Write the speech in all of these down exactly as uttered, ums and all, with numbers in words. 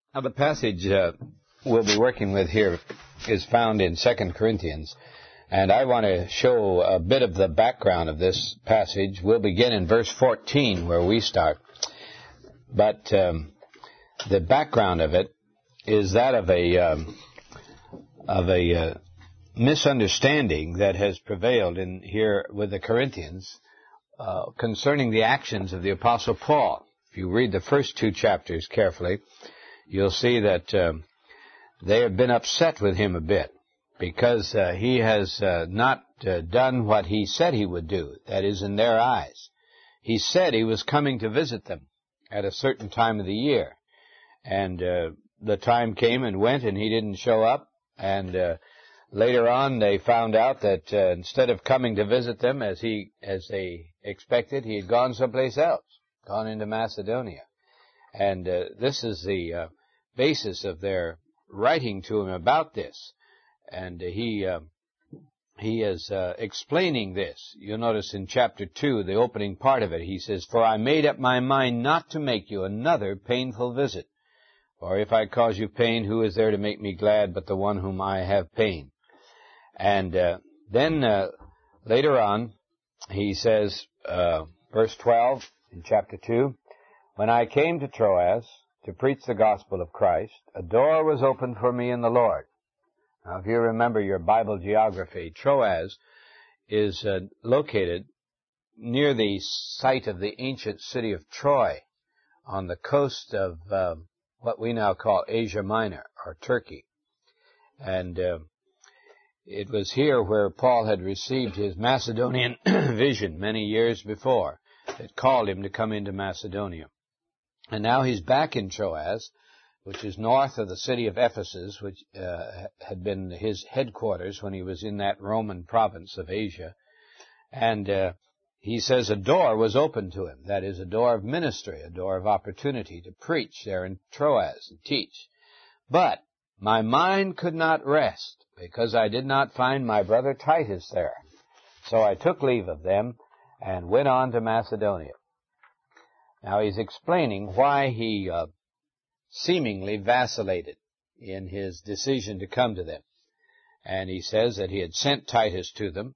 Now, the passage uh, we'll be working with here is found in Second Corinthians, and I want to show a bit of the background of this passage. We'll begin in verse fourteen, where we start. But um, the background of it is that of a um, of a uh, misunderstanding that has prevailed in here with the Corinthians uh, concerning the actions of the Apostle Paul. If you read the first two chapters carefully, you'll see that um, they have been upset with him a bit because uh, he has uh, not uh, done what he said he would do, that is, in their eyes. He said he was coming to visit them at a certain time of the year, and uh, the time came and went, and he didn't show up, and uh, later on they found out that uh, instead of coming to visit them as he as they expected, he had gone someplace else, gone into Macedonia. And uh, this is the uh, basis of their writing to him about this. And uh, he uh, he is uh, explaining this. You'll notice in chapter two, the opening part of it, he says, "For I made up my mind not to make you another painful visit. For if I cause you pain, who is there to make me glad but the one whom I have pain?" And uh, then uh, later on, he says, uh, verse twelve in chapter two, "When I came to Troas to preach the gospel of Christ, a door was opened for me in the Lord." Now, if you remember your Bible geography, Troas is uh, located near the site of the ancient city of Troy on the coast of uh, what we now call Asia Minor, or Turkey. And uh, it was here where Paul had received his Macedonian vision many years before that called him to come into Macedonia. And now he's back in Troas, which is north of the city of Ephesus, which uh, had been his headquarters when he was in that Roman province of Asia. And uh, he says a door was opened to him. That is, a door of ministry, a door of opportunity to preach there in Troas and teach. But my mind could not rest because I did not find my brother Titus there. So I took leave of them and went on to Macedonia. Now he's explaining why he uh, seemingly vacillated in his decision to come to them. And he says that he had sent Titus to them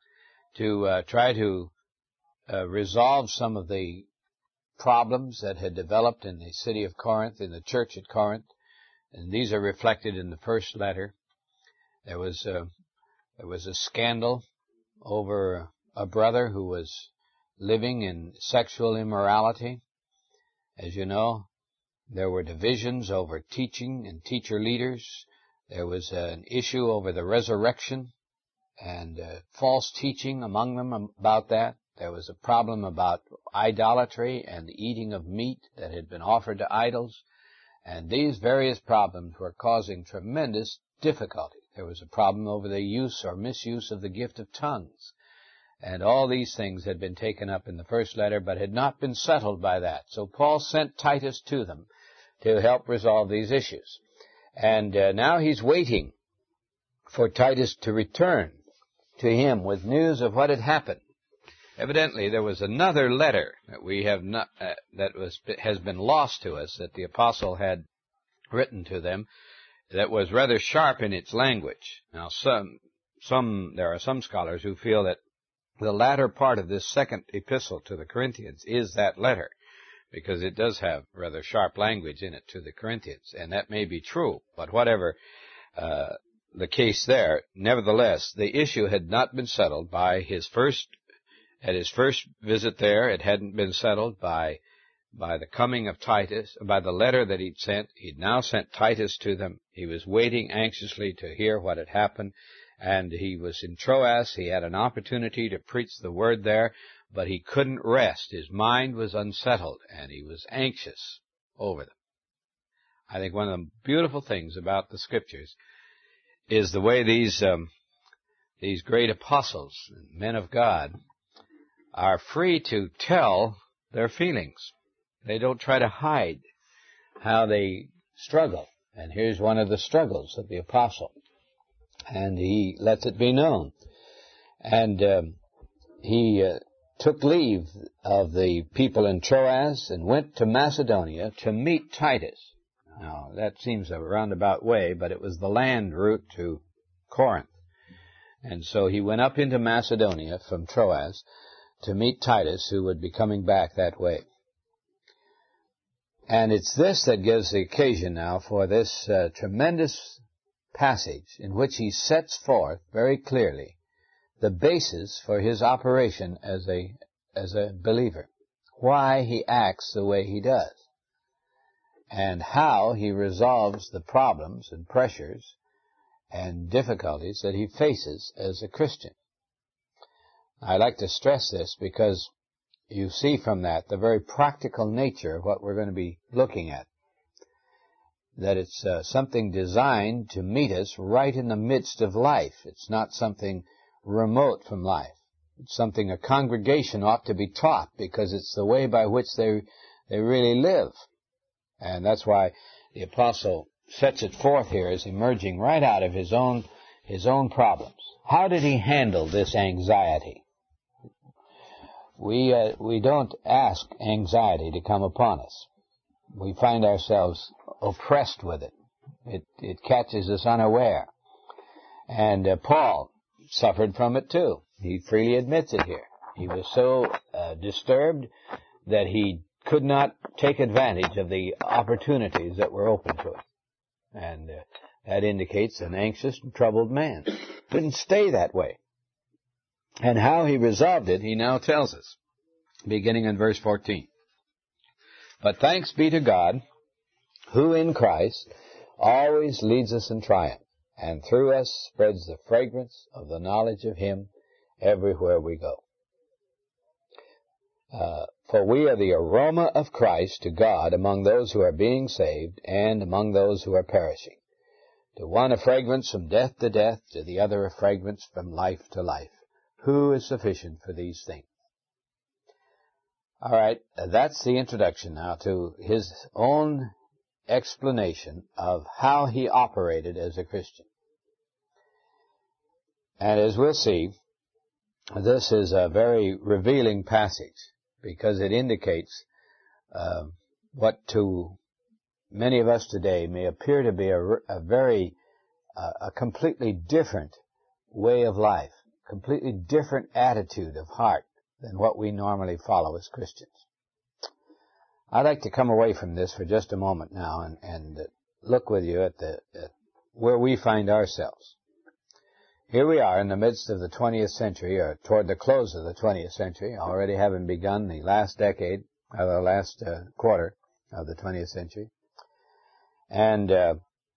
to uh, try to uh, resolve some of the problems that had developed in the city of Corinth, in the church at Corinth. And these are reflected in the first letter. There was a, there was a scandal over a brother who was living in sexual immorality. As you know, there were divisions over teaching and teacher leaders. There was an issue over the resurrection and uh, false teaching among them about that. There was a problem about idolatry and the eating of meat that had been offered to idols. And these various problems were causing tremendous difficulty. There was a problem over the use or misuse of the gift of tongues. And all these things had been taken up in the first letter, but had not been settled by that. So Paul sent Titus to them to help resolve these issues. And uh, now he's waiting for Titus to return to him with news of what had happened. Evidently, there was another letter that we have not, uh, that was has been lost to us, that the apostle had written to them, that was rather sharp in its language. Now, some some there are some scholars who feel that the latter part of this second epistle to the Corinthians is that letter, because it does have rather sharp language in it to the Corinthians, and that may be true. But whatever uh, the case there, nevertheless, the issue had not been settled by his first. At his first visit there, it hadn't been settled by by the coming of Titus, by the letter that he'd sent. He'd now sent Titus to them. He was waiting anxiously to hear what had happened, and he was in Troas. He had an opportunity to preach the word there, but he couldn't rest. His mind was unsettled, and he was anxious over them. I think one of the beautiful things about the Scriptures is the way these um, these great apostles and men of God are free to tell their feelings. They don't try to hide how they struggle. And here's one of the struggles of the apostle. And he lets it be known. And um, he uh, took leave of the people in Troas and went to Macedonia to meet Titus. Now, that seems a roundabout way, but it was the land route to Corinth. And so he went up into Macedonia from Troas to meet Titus, who would be coming back that way. And it's this that gives the occasion now for this uh, tremendous passage in which he sets forth very clearly the basis for his operation as a as a believer, why he acts the way he does, and how he resolves the problems and pressures and difficulties that he faces as a Christian. I like to stress this because you see from that the very practical nature of what we're going to be looking at, that it's uh, something designed to meet us right in the midst of life. It's not something remote from life. It's something a congregation ought to be taught, because it's the way by which they they really live. And that's why the apostle sets it forth here as emerging right out of his own his own problems. How did he handle this anxiety? We uh, we don't ask anxiety to come upon us. We find ourselves oppressed with it. It it catches us unaware. And uh, Paul suffered from it too. He freely admits it here. He was so uh, disturbed that he could not take advantage of the opportunities that were open to him. And uh, that indicates an anxious and troubled man. Didn't stay that way. And how he resolved it, he now tells us, beginning in verse fourteen. But thanks be to God, who in Christ always leads us in triumph, and through us spreads the fragrance of the knowledge of him everywhere we go. Uh, for we are the aroma of Christ to God among those who are being saved and among those who are perishing. To one a fragrance from death to death, to the other a fragrance from life to life. Who is sufficient for these things? All right, that's the introduction now to his own explanation of how he operated as a Christian. And as we'll see, this is a very revealing passage, because it indicates uh, what to many of us today may appear to be a, a very, uh, a completely different way of life, completely different attitude of heart than what we normally follow as Christians. I'd like to come away from this for just a moment now and, and look with you at the at where we find ourselves. Here we are in the midst of the twentieth century, or toward the close of the twentieth century, already having begun the last decade, or the last uh, quarter of the twentieth century. And uh,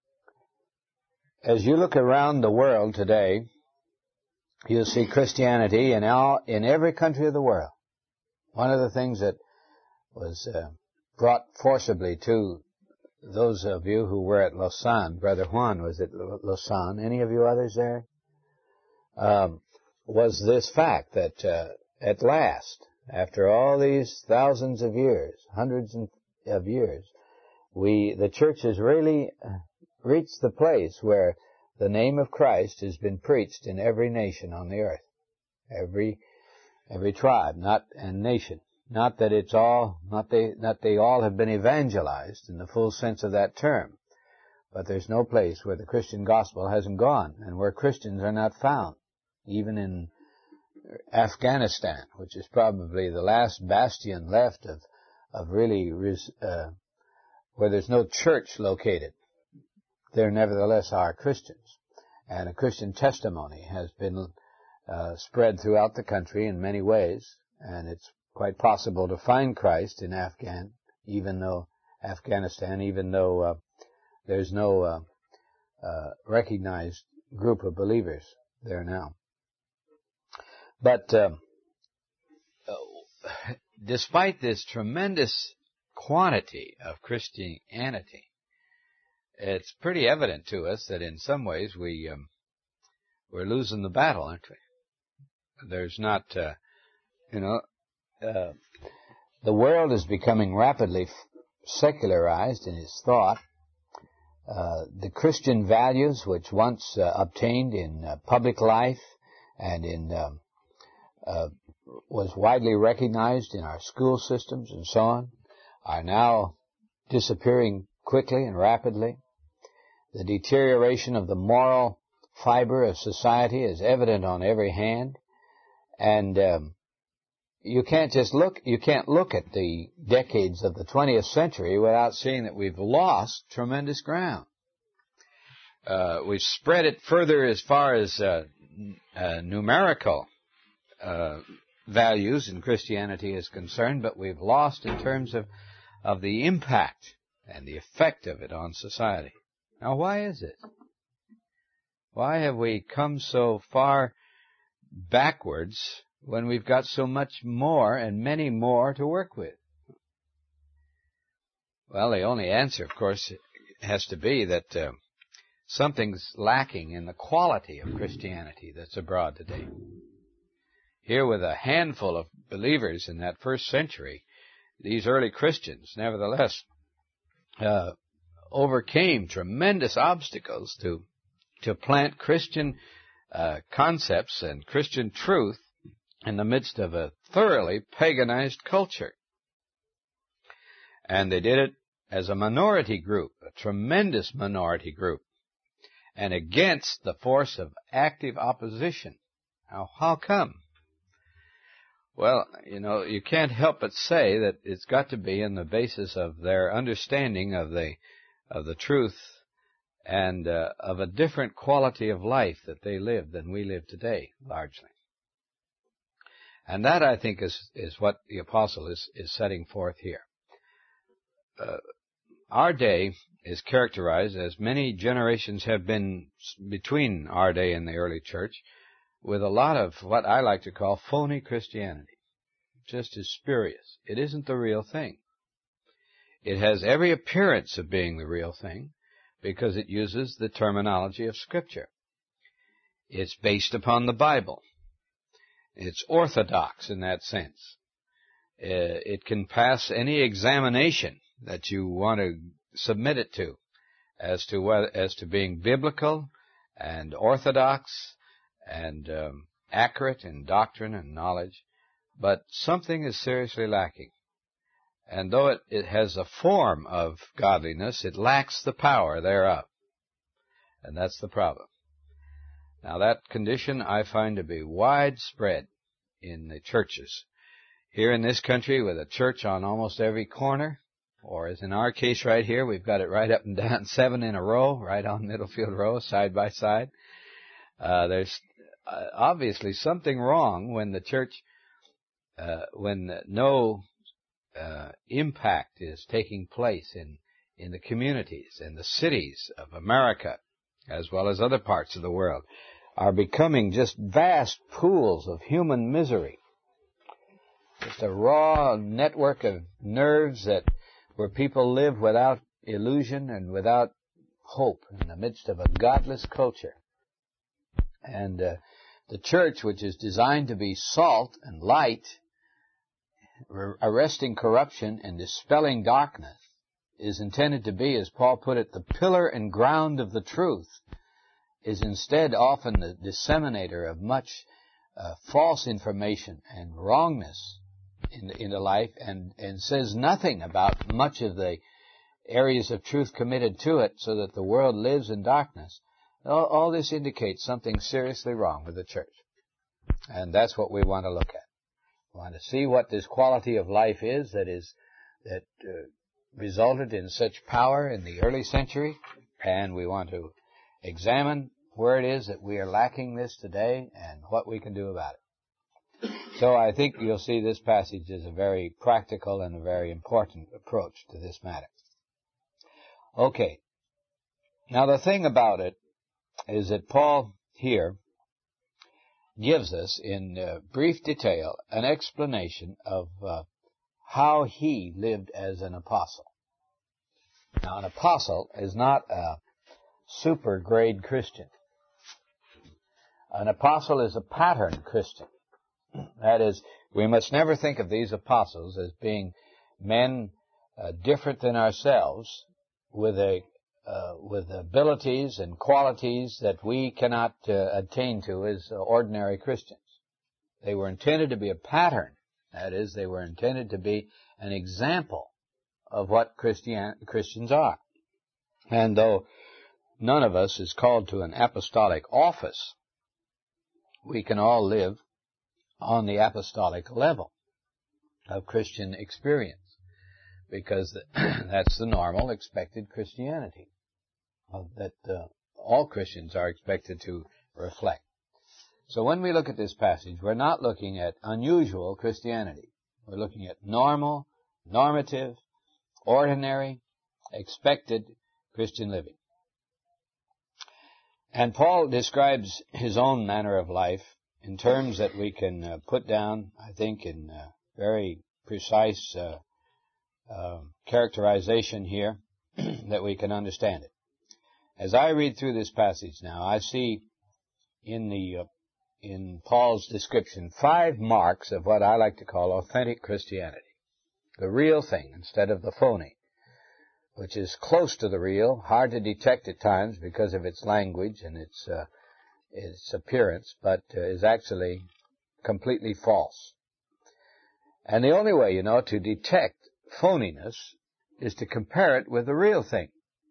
as you look around the world today, you'll see Christianity in all, in every country of the world. One of the things that was uh, brought forcibly to those of you who were at Lausanne, Brother Juan was at Lausanne, any of you others there? Um, was this fact that uh, at last, after all these thousands of years, hundreds of years, we the church has really reached the place where the name of Christ has been preached in every nation on the earth, every every tribe, not and nation. Not that it's all, not they, not they all have been evangelized in the full sense of that term, but there's no place where the Christian gospel hasn't gone, and where Christians are not found. Even in Afghanistan, which is probably the last bastion left of, of really, uh, where there's no church located, there nevertheless are Christians. And a Christian testimony has been uh, spread throughout the country in many ways, and it's quite possible to find Christ in Afghan, even though Afghanistan, even though uh, there's no uh, uh, recognized group of believers there now. But uh, despite this tremendous quantity of Christianity, it's pretty evident to us that in some ways we um, we're losing the battle, aren't we? There's not, uh, you know, uh, the world is becoming rapidly secularized in its thought. Uh, the Christian values, which once uh, obtained in uh, public life and in um, uh, was widely recognized in our school systems and so on, are now disappearing quickly and rapidly. The deterioration of the moral fiber of society is evident on every hand. And um, you can't just look, you can't look at the decades of the twentieth century without seeing that we've lost tremendous ground. Uh, we've spread it further as far as uh, uh, numerical uh, values in Christianity is concerned, but we've lost in terms of, of the impact and the effect of it on society. Now, why is it? Why have we come so far backwards when we've got so much more and many more to work with? Well, the only answer, of course, has to be that uh, something's lacking in the quality of Christianity that's abroad today. Here, with a handful of believers in that first century, these early Christians, nevertheless, uh, overcame tremendous obstacles to to plant Christian uh, concepts and Christian truth in the midst of a thoroughly paganized culture. And they did it as a minority group, a tremendous minority group, and against the force of active opposition. Now, how come? Well, you know, you can't help but say that it's got to be on the basis of their understanding of the of the truth and uh, of a different quality of life that they live than we live today, largely. And that, I think, is, is what the apostle is, is setting forth here. Uh, our day is characterized, as many generations have been between our day and the early church, with a lot of what I like to call phony Christianity. Just as spurious. It isn't the real thing. It has every appearance of being the real thing because it uses the terminology of Scripture. It's based upon the Bible. It's orthodox in that sense. It can pass any examination that you want to submit it to as to whether, as to being biblical and orthodox and um, accurate in doctrine and knowledge. But something is seriously lacking. And though it, it has a form of godliness, it lacks the power thereof. And that's the problem. Now, that condition I find to be widespread in the churches. Here in this country, with a church on almost every corner, or as in our case right here, we've got it right up and down, seven in a row, right on Middlefield Row, side by side. Uh, there's uh, obviously something wrong when the church, uh, when no uh, impact is taking place in, in the communities and the cities of America, as well as other parts of the world, are becoming just vast pools of human misery. Just a raw network of nerves that where people live without illusion and without hope in the midst of a godless culture. And uh, the church, which is designed to be salt and light, arresting corruption and dispelling darkness, is intended to be, as Paul put it, the pillar and ground of the truth, is instead often the disseminator of much uh, false information and wrongness in, in the life, and, and says nothing about much of the areas of truth committed to it, so that the world lives in darkness. All, all this indicates something seriously wrong with the church. And that's what we want to look at. We want to see what this quality of life is that is that uh, resulted in such power in the early century, and we want to examine where it is that we are lacking this today and what we can do about it. So I think you'll see this passage is a very practical and a very important approach to this matter. Okay. Now the thing about it is that Paul here gives us in uh, brief detail an explanation of uh, how he lived as an apostle. Now an apostle is not a super grade Christian. An apostle is a pattern Christian. That is, we must never think of these apostles as being men uh, different than ourselves with a uh, with abilities and qualities that we cannot uh, attain to as uh, ordinary Christians. They were intended to be a pattern. That is, they were intended to be an example of what Christian, Christians are. And though none of us is called to an apostolic office, we can all live on the apostolic level of Christian experience, because that's the normal, expected Christianity uh, that uh, all Christians are expected to reflect. So when we look at this passage, we're not looking at unusual Christianity. We're looking at normal, normative, ordinary, expected Christian living. And Paul describes his own manner of life in terms that we can uh, put down, I think, in uh, very precise uh, uh, characterization here that we can understand it. As I read through this passage now, I see in the uh, in Paul's description five marks of what I like to call authentic Christianity, the real thing instead of the phony, which is close to the real, hard to detect at times because of its language and its uh, its appearance, but uh, is actually completely false. And the only way, you know, to detect phoniness is to compare it with the real thing.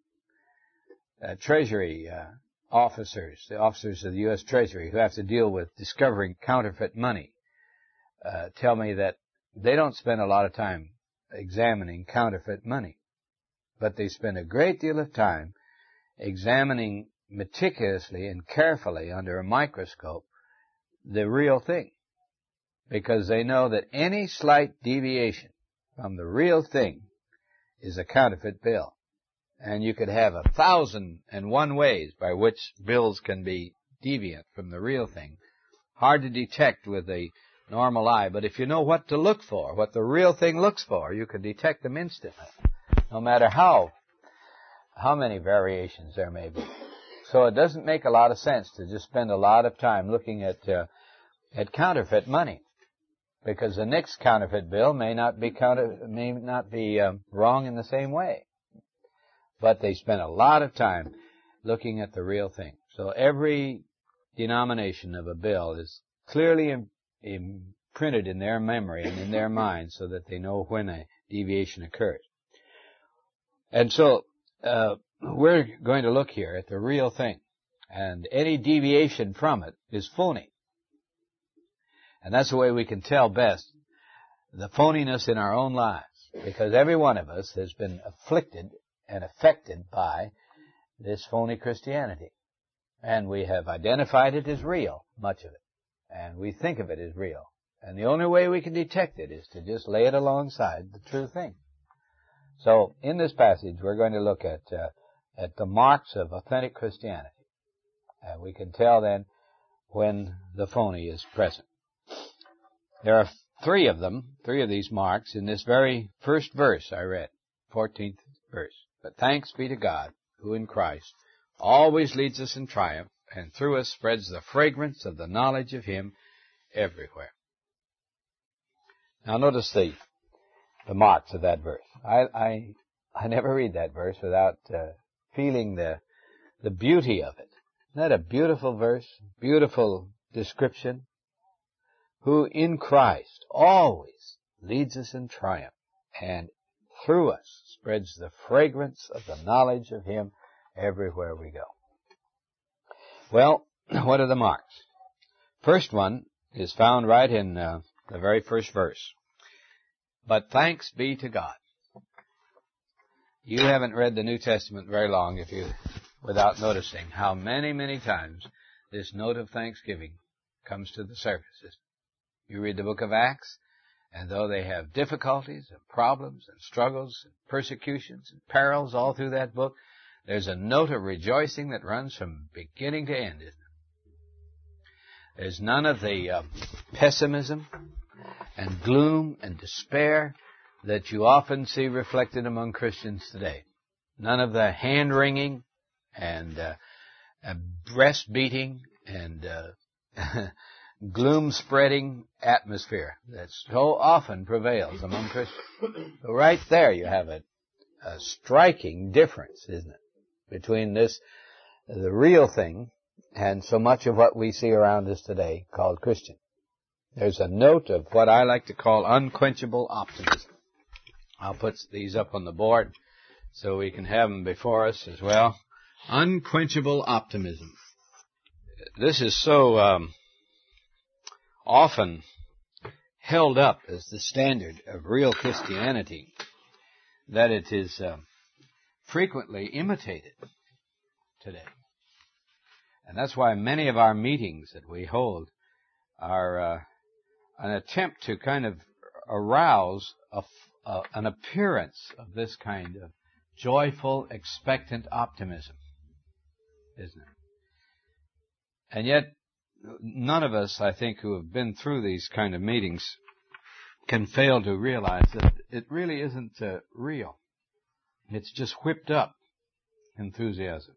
Uh, Treasury uh, officers, the officers of the U S Treasury who have to deal with discovering counterfeit money, uh, tell me that they don't spend a lot of time examining counterfeit money, but they spend a great deal of time examining meticulously and carefully under a microscope the real thing, because they know that any slight deviation from the real thing is a counterfeit bill. And you could have a thousand and one ways by which bills can be deviant from the real thing. Hard to detect with the normal eye, but if you know what to look for, what the real thing looks for, you can detect them instantly, no matter how, how many variations there may be. So it doesn't make a lot of sense to just spend a lot of time looking at uh, at counterfeit money, because the next counterfeit bill may not be counter, may not be um, wrong in the same way. But they spend a lot of time looking at the real thing. So every denomination of a bill is clearly imprinted in their memory and in their mind so that they know when a deviation occurs. And so uh, we're going to look here at the real thing. And any deviation from it is phony. And that's the way we can tell best the phoniness in our own lives, because every one of us has been afflicted and affected by this phony Christianity. And we have identified it as real, much of it. And we think of it as real. And the only way we can detect it is to just lay it alongside the true thing. So, in this passage, we're going to look at uh, at the marks of authentic Christianity. And we can tell then when the phony is present. There are three of them, three of these marks, in this very first verse I read, fourteenth verse. But thanks be to God, who in Christ always leads us in triumph, and through us spreads the fragrance of the knowledge of Him everywhere. Now notice the, the marks of that verse. I, I, I never read that verse without uh, feeling the, the beauty of it. Isn't that a beautiful verse? Beautiful description? Who in Christ always leads us in triumph, and through us spreads the fragrance of the knowledge of Him everywhere we go. Well, what are the marks? First one is found right in uh, the very first verse. But thanks be to God. You haven't read the New Testament very long if you, without noticing how many, many times this note of thanksgiving comes to the surface. You read the book of Acts, and though they have difficulties and problems and struggles and persecutions and perils all through that book, there's a note of rejoicing that runs from beginning to end, isn't it? There's none of the uh, pessimism and gloom and despair that you often see reflected among Christians today. None of the hand-wringing and uh, uh, breast-beating and uh, gloom-spreading atmosphere that so often prevails among Christians. So right there you have a, a striking difference, isn't it, between this, the real thing, and so much of what we see around us today called Christian. There's a note of what I like to call unquenchable optimism. I'll put these up on the board so we can have them before us as well. Unquenchable optimism. This is so um, often held up as the standard of real Christianity that it is uh, frequently imitated today. And that's why many of our meetings that we hold are uh, an attempt to kind of arouse a, a, an appearance of this kind of joyful, expectant optimism, isn't it? And yet, none of us, I think, who have been through these kind of meetings can fail to realize that it really isn't uh, real. It's just whipped up enthusiasm.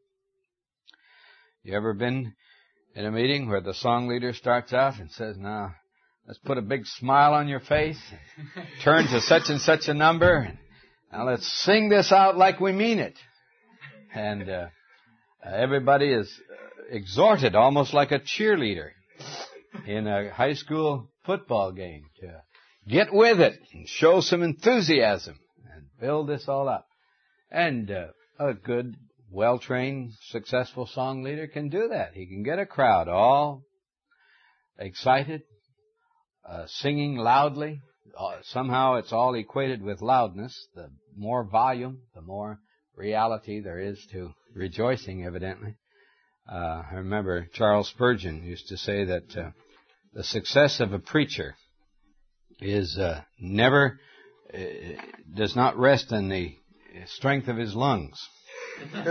You ever been in a meeting where the song leader starts out and says, now, let's put a big smile on your face, turn to such and such a number, and now let's sing this out like we mean it. And uh, everybody is exhorted almost like a cheerleader in a high school football game to get with it and show some enthusiasm and build this all up. And uh, a good, well-trained, successful song leader can do that. He can get a crowd all excited, uh, singing loudly. Uh, somehow it's all equated with loudness. The more volume, the more reality there is to rejoicing, evidently. Uh, I remember Charles Spurgeon used to say that uh, the success of a preacher is uh, never, uh, does not rest in the strength of his lungs. And,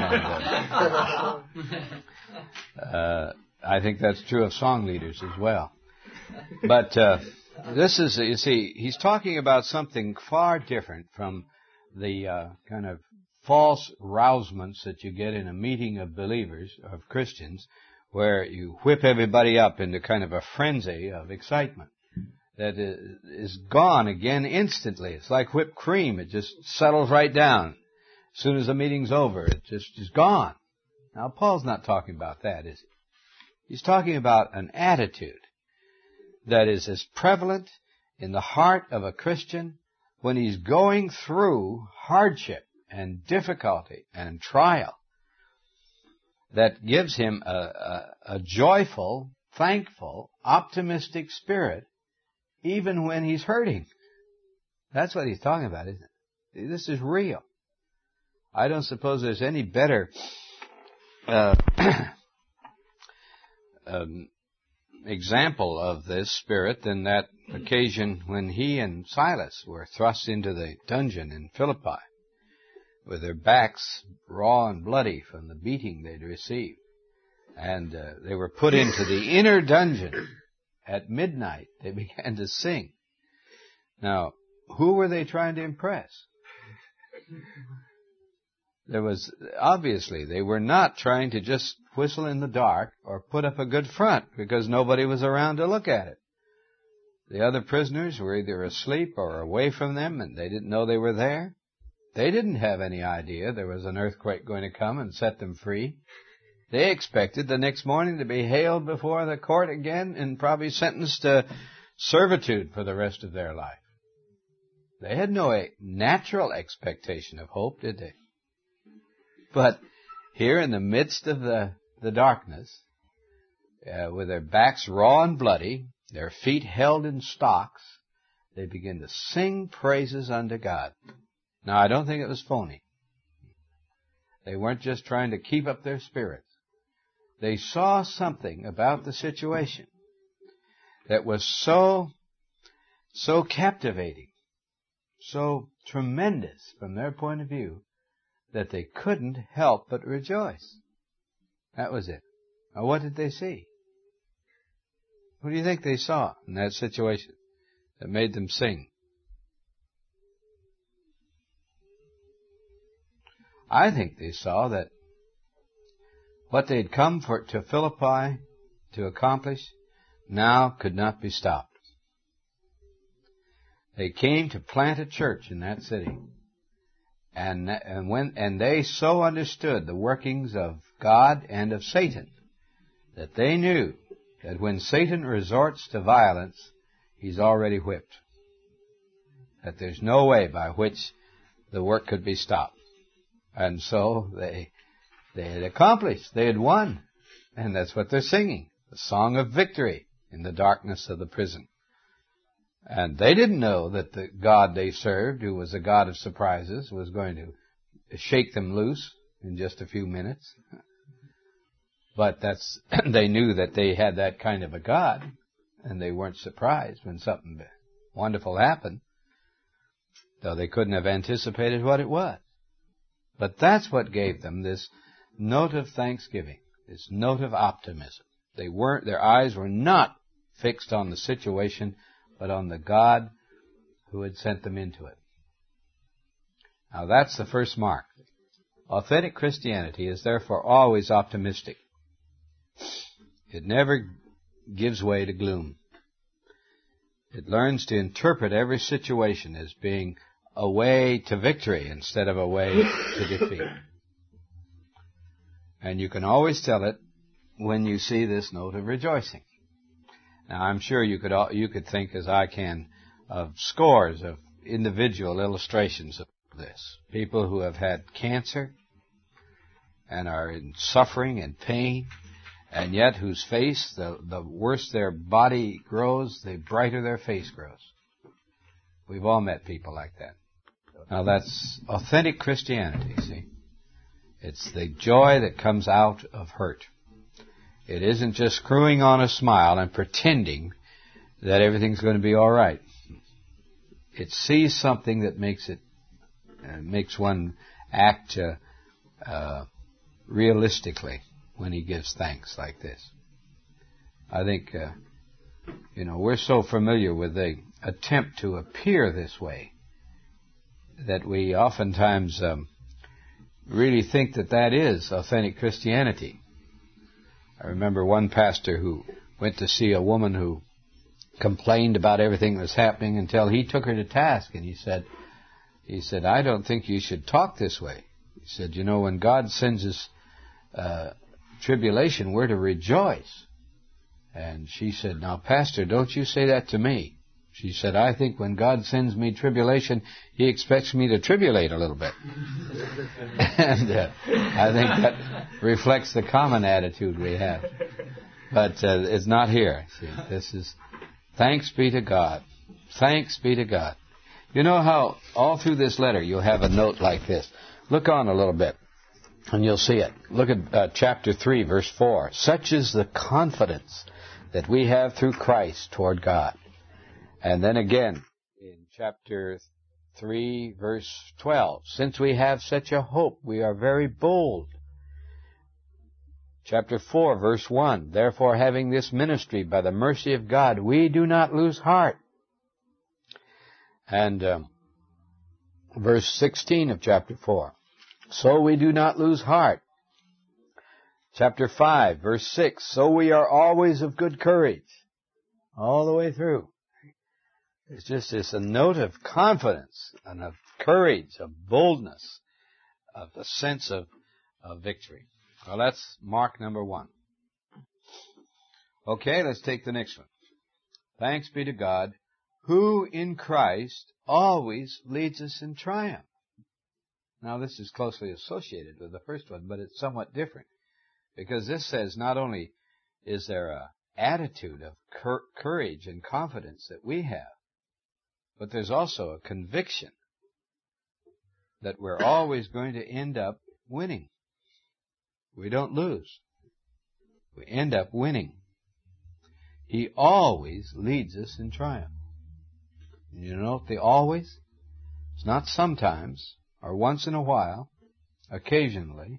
uh, uh, I think that's true of song leaders as well. But uh, this is, you see, he's talking about something far different from the uh, kind of false rousements that you get in a meeting of believers, of Christians, where you whip everybody up into kind of a frenzy of excitement that is gone again instantly. It's like whipped cream. It just settles right down. As soon as the meeting's over, it just is gone. Now, Paul's not talking about that, is he? He's talking about an attitude that is as prevalent in the heart of a Christian when he's going through hardship and difficulty and trial, that gives him a, a, a joyful, thankful, optimistic spirit even when he's hurting. That's what he's talking about, isn't it? This is real. I don't suppose there's any better uh, um, example of this spirit than that occasion when he and Silas were thrust into the dungeon in Philippi with their backs raw and bloody from the beating they'd received. And uh, they were put into the inner dungeon. At midnight, they began to sing. Now, who were they trying to impress? There was, obviously, they were not trying to just whistle in the dark or put up a good front because nobody was around to look at it. The other prisoners were either asleep or away from them, and they didn't know they were there. They didn't have any idea there was an earthquake going to come and set them free. They expected the next morning to be haled before the court again and probably sentenced to servitude for the rest of their life. They had no natural expectation of hope, did they? But here in the midst of the, the darkness, uh, with their backs raw and bloody, their feet held in stocks, they begin to sing praises unto God. Now, I don't think it was phony. They weren't just trying to keep up their spirits. They saw something about the situation that was so, so captivating, so tremendous from their point of view, that they couldn't help but rejoice. That was it. Now, what did they see? What do you think they saw in that situation that made them sing? I think they saw that what they'd come for to Philippi to accomplish now could not be stopped. They came to plant a church in that city. And, and when and they so understood the workings of God and of Satan that they knew that when Satan resorts to violence, he's already whipped. That there's no way by which the work could be stopped. And so they they had accomplished. They had won. And that's what they're singing, the song of victory in the darkness of the prison. And they didn't know that the God they served, who was a God of surprises, was going to shake them loose in just a few minutes. But that's they knew that they had that kind of a God, and they weren't surprised when something wonderful happened, though they couldn't have anticipated what it was. But that's what gave them this note of thanksgiving, this note of optimism. They weren't, their eyes were not fixed on the situation, but on the God who had sent them into it. Now that's the first mark. Authentic Christianity is therefore always optimistic. It never gives way to gloom. It learns to interpret every situation as being a way to victory instead of a way to defeat. And you can always tell it when you see this note of rejoicing. Now, I'm sure you could you could think, as I can, of scores of individual illustrations of this. People who have had cancer and are in suffering and pain, and yet whose face, the, the worse their body grows, the brighter their face grows. We've all met people like that. Now that's authentic Christianity, see? It's the joy that comes out of hurt. It isn't just screwing on a smile and pretending that everything's going to be all right. It sees something that makes it, uh, makes one act uh, uh, realistically when he gives thanks like this. I think, uh, you know, we're so familiar with the attempt to appear this way that we oftentimes um, really think that that is authentic Christianity. I remember one pastor who went to see a woman who complained about everything that was happening until he took her to task, and he said, he said, I don't think you should talk this way. He said, you know, when God sends us uh, tribulation, we're to rejoice. And she said, now, Pastor, don't you say that to me. She said, I think when God sends me tribulation, He expects me to tribulate a little bit. And uh, I think that reflects the common attitude we have. But uh, it's not here. See, this is, thanks be to God. Thanks be to God. You know how all through this letter you'll have a note like this. Look on a little bit, and you'll see it. Look at uh, chapter three, verse four. Such is the confidence that we have through Christ toward God. And then again, in chapter three, verse twelve, since we have such a hope, we are very bold. Chapter four, verse one, therefore having this ministry by the mercy of God, we do not lose heart. And um, verse sixteen of chapter four, so we do not lose heart. Chapter five, verse six, so we are always of good courage. All the way through. It's just this a note of confidence and of courage, of boldness, of a sense of, of victory. Well, that's mark number one. Okay, let's take the next one. Thanks be to God, who in Christ always leads us in triumph. Now, this is closely associated with the first one, but it's somewhat different. Because this says not only is there a attitude of cur- courage and confidence that we have, but there's also a conviction that we're always going to end up winning. We don't lose. We end up winning. He always leads us in triumph. You know, the always, it's not sometimes or once in a while, occasionally.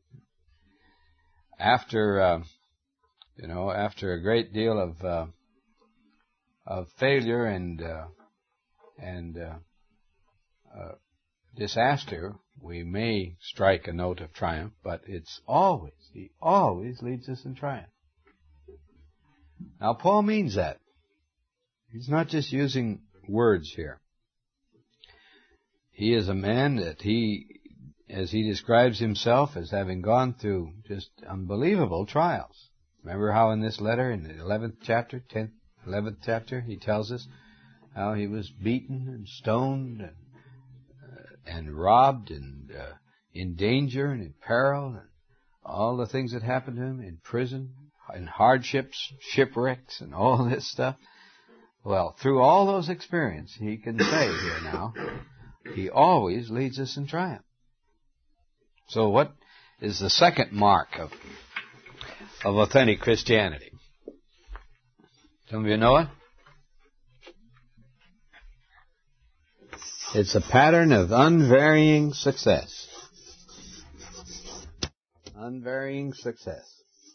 After, uh, you know, after a great deal of uh, of failure and uh, and uh, uh, disaster, we may strike a note of triumph, but it's always, He always leads us in triumph. Now, Paul means that. He's not just using words here. He is a man that he, as he describes himself, as having gone through just unbelievable trials. Remember how in this letter, in the eleventh chapter, tenth, eleventh chapter, he tells us how he was beaten and stoned and, uh, and robbed, and uh, in danger and in peril, and all the things that happened to him in prison, in hardships, shipwrecks, and all this stuff. Well, through all those experiences, he can say here now, he always leads us in triumph. So what is the second mark of, of authentic Christianity? Some of you know it? It's a pattern of unvarying success. Unvarying success.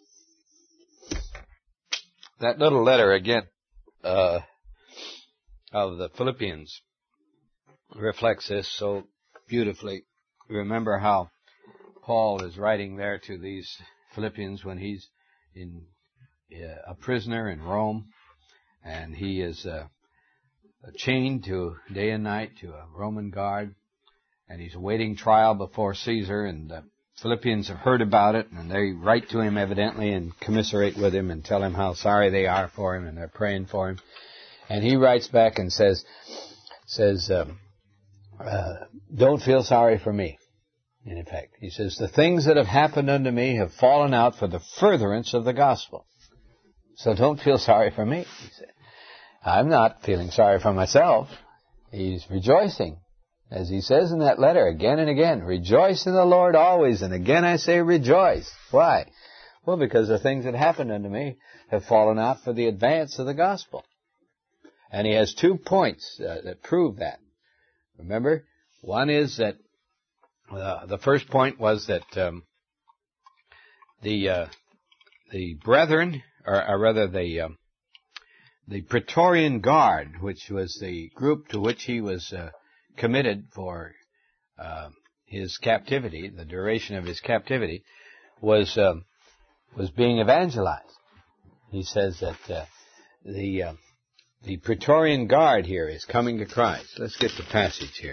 That little letter again uh, of the Philippians reflects this so beautifully. Remember how Paul is writing there to these Philippians when he's in uh, a prisoner in Rome, and he is uh, chained to day and night to a Roman guard, and he's awaiting trial before Caesar, and the Philippians have heard about it, and they write to him evidently and commiserate with him and tell him how sorry they are for him, and they're praying for him. And he writes back and says, says, um, uh, don't feel sorry for me. In effect, he says, the things that have happened unto me have fallen out for the furtherance of the gospel. So don't feel sorry for me, he said. I'm not feeling sorry for myself. He's rejoicing. As he says in that letter again and again, rejoice in the Lord always. And again I say rejoice. Why? Well, because the things that happened unto me have fallen out for the advance of the gospel. And he has two points uh, that prove that. Remember, one is that uh, the first point was that um, the uh, the brethren, or, or rather the um, the Praetorian Guard, which was the group to which he was uh, committed for uh, his captivity, the duration of his captivity, was um, was being evangelized. He says that uh, the uh, the Praetorian Guard here is coming to Christ. Let's get the passage here.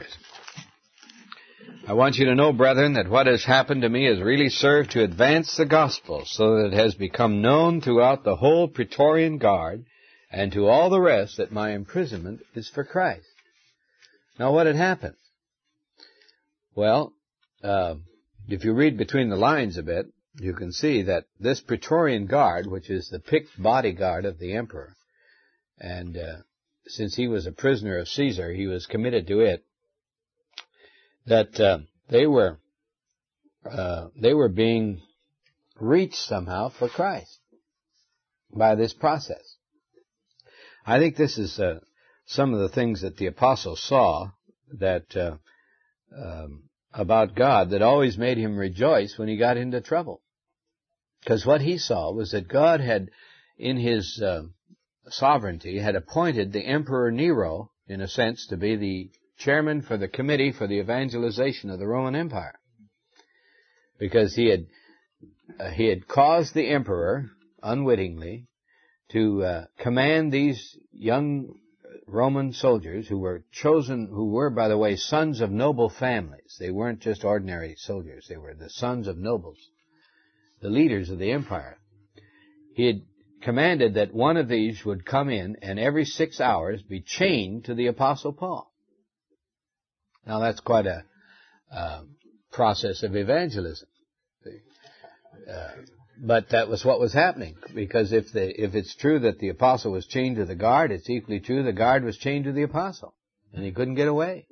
I want you to know, brethren, that what has happened to me has really served to advance the gospel, so that it has become known throughout the whole Praetorian Guard and to all the rest that my imprisonment is for Christ. Now, what had happened? Well, uh, if you read between the lines a bit, you can see that this Praetorian Guard, which is the picked bodyguard of the emperor, and uh, since he was a prisoner of Caesar, he was committed to it, that uh, they were uh, they were being reached somehow for Christ by this process. I think this is uh, some of the things that the apostles saw that uh, um, about God that always made him rejoice when he got into trouble. Because what he saw was that God had, in his uh, sovereignty, had appointed the Emperor Nero, in a sense, to be the chairman for the committee for the evangelization of the Roman Empire. Because he had uh, he had caused the emperor, unwittingly, to uh, command these young Roman soldiers who were chosen, who were, by the way, sons of noble families. They weren't just ordinary soldiers. They were the sons of nobles, the leaders of the empire. He had commanded that one of these would come in and every six hours be chained to the Apostle Paul. Now, that's quite a uh, process of evangelism. Uh, but that was what was happening, because if the if it's true that the apostle was chained to the guard, it's equally true the guard was chained to the apostle, and he couldn't get away.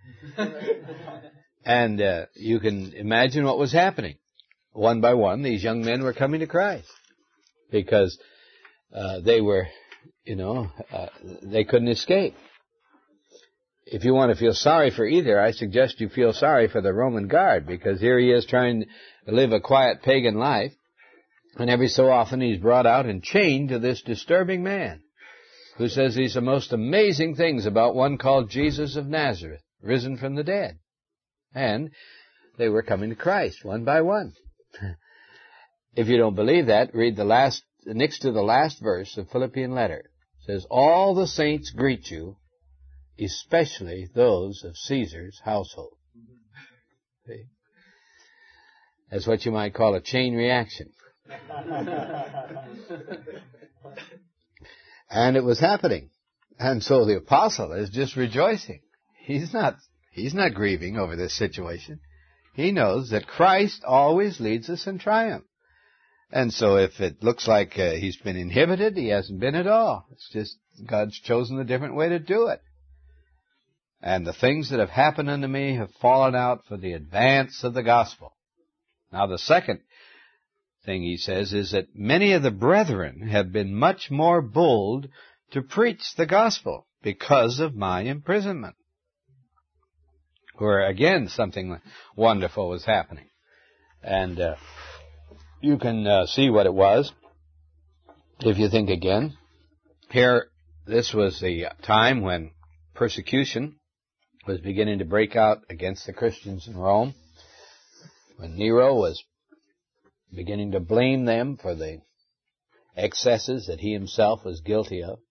And uh, you can imagine what was happening. One by one, these young men were coming to Christ because uh, they were, you know, uh, they couldn't escape. If you want to feel sorry for either, I suggest you feel sorry for the Roman guard, because here he is trying to live a quiet pagan life, and every so often he's brought out and chained to this disturbing man who says these are most amazing things about one called Jesus of Nazareth, risen from the dead. And they were coming to Christ one by one. If you don't believe that, read the last, next to the last verse of Philippian letter. It says, all the saints greet you, especially those of Caesar's household. See? That's what you might call a chain reaction. And it was happening. And so the apostle is just rejoicing. He's not, he's not grieving over this situation. He knows that Christ always leads us in triumph. And so if it looks like uh, he's been inhibited, he hasn't been at all. It's just God's chosen a different way to do it. And the things that have happened unto me have fallen out for the advance of the gospel. Now the second thing he says is that many of the brethren have been much more bold to preach the gospel because of my imprisonment. Where again something wonderful was happening. And uh, you can uh, see what it was if you think again. Here, this was the time when persecution was beginning to break out against the Christians in Rome, when Nero was beginning to blame them for the excesses that he himself was guilty of.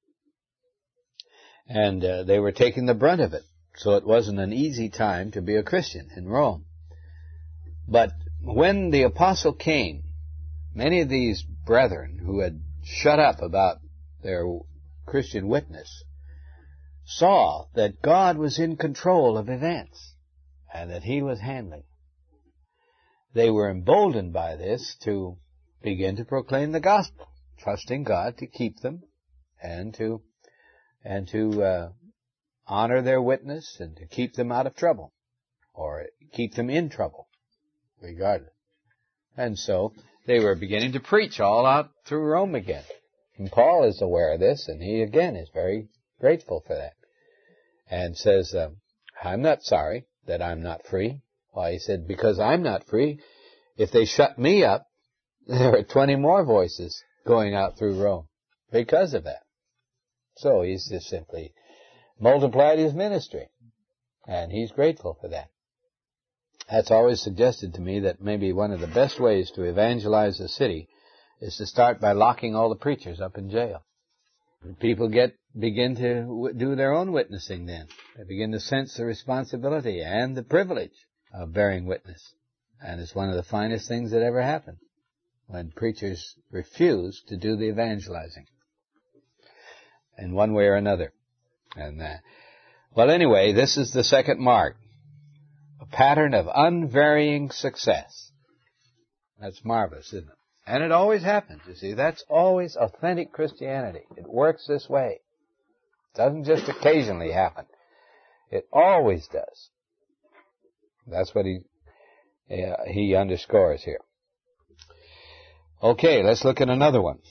And uh, they were taking the brunt of it. So it wasn't an easy time to be a Christian in Rome. But when the apostle came, many of these brethren who had shut up about their Christian witness saw that God was in control of events and that he was handling. They were emboldened by this to begin to proclaim the gospel, trusting God to keep them and to and to uh, honor their witness and to keep them out of trouble or keep them in trouble, regardless. And so they were beginning to preach all out through Rome again. And Paul is aware of this, and he again is very grateful for that. And says, um, I'm not sorry that I'm not free. Why, he said, because I'm not free, if they shut me up, there are twenty more voices going out through Rome because of that. So he's just simply multiplied his ministry, and he's grateful for that. That's always suggested to me that maybe one of the best ways to evangelize a city is to start by locking all the preachers up in jail. People get begin to w- do their own witnessing then. They begin to sense the responsibility and the privilege of bearing witness. And it's one of the finest things that ever happened when preachers refuse to do the evangelizing in one way or another. And uh, well, anyway, this is the second mark. A pattern of unvarying success. That's marvelous, isn't it? And it always happens, you see. That's always authentic Christianity. It works this way. It doesn't just occasionally happen. It always does. That's what he uh, he underscores here. Okay, let's look at another one.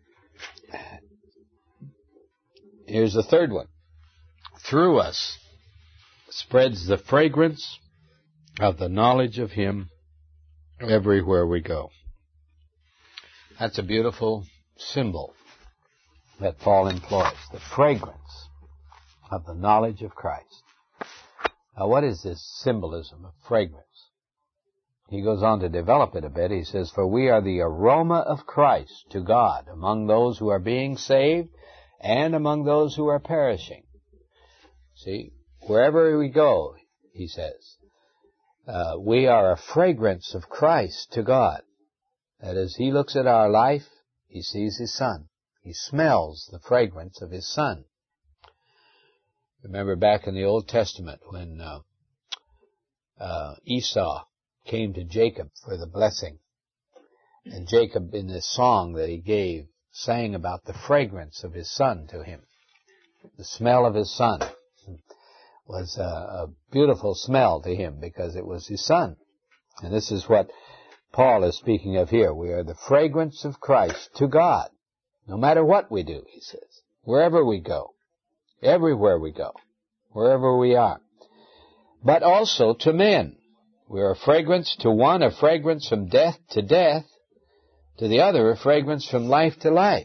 Here's the third one. Through us spreads the fragrance of the knowledge of him everywhere we go. That's a beautiful symbol that Paul employs, the fragrance of the knowledge of Christ. Now, what is this symbolism of fragrance? He goes on to develop it a bit. He says, for we are the aroma of Christ to God among those who are being saved and among those who are perishing. See, wherever we go, he says, uh, we are a fragrance of Christ to God. That is, he looks at our life, he sees his Son. He smells the fragrance of his Son. Remember back in the Old Testament when uh, uh, Esau came to Jacob for the blessing. And Jacob, in this song that he gave, sang about the fragrance of his son to him. The smell of his son was a, a beautiful smell to him because it was his son. And this is what Paul is speaking of here. We are the fragrance of Christ to God. No matter what we do, he says. Wherever we go. Everywhere we go. Wherever we are. But also to men. We are a fragrance to one, a fragrance from death to death. To the other, a fragrance from life to life.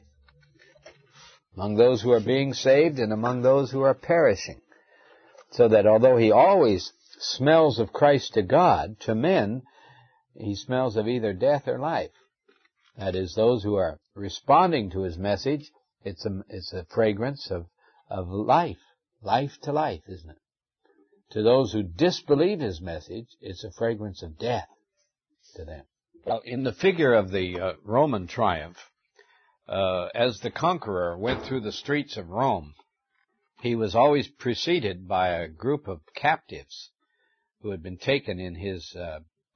Among those who are being saved and among those who are perishing. So that although he always smells of Christ to God, to men, he smells of either death or life. That is, those who are responding to his message, it's a, it's a fragrance of, of life. Life to life, isn't it? To those who disbelieve his message, it's a fragrance of death to them. Well, in the figure of the uh, Roman triumph, uh, as the conqueror went through the streets of Rome, he was always preceded by a group of captives who had been taken in his uh,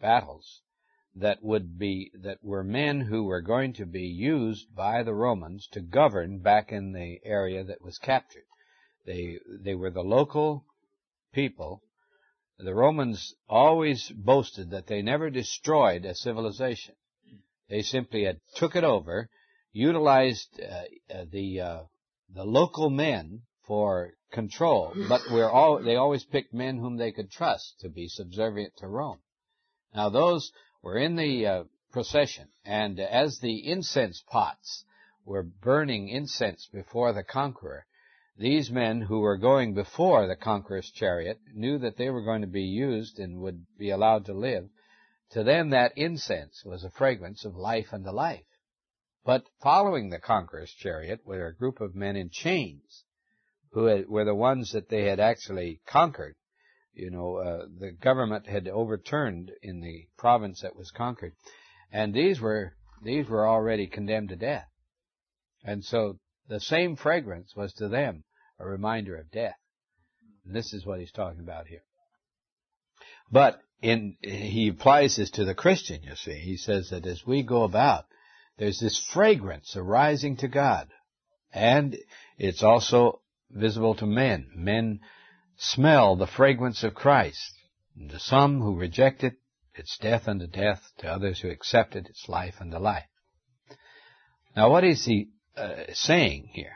battles that would be that were men who were going to be used by the Romans to govern back in the area that was captured. They they were the local people. The Romans always boasted that they never destroyed a civilization. They simply had took it over, utilized uh, uh, the uh, the local men for control, but we're all, they always picked men whom they could trust to be subservient to Rome. Now those were in the uh, procession, and as the incense pots were burning incense before the conqueror, these men who were going before the conqueror's chariot knew that they were going to be used and would be allowed to live. To them that incense was a fragrance of life unto life. But following the conqueror's chariot were a group of men in chains, who had, were the ones that they had actually conquered. You know, uh, the government had overturned in the province that was conquered, and these were these were already condemned to death. And so the same fragrance was to them a reminder of death. And this is what he's talking about here. But in he applies this to the Christian, you see. He says that as we go about, there's this fragrance arising to God, and it's also visible to men. Men smell the fragrance of Christ. And to some who reject it, it's death unto death. To others who accept it, it's life unto life. Now, what is he uh, saying here?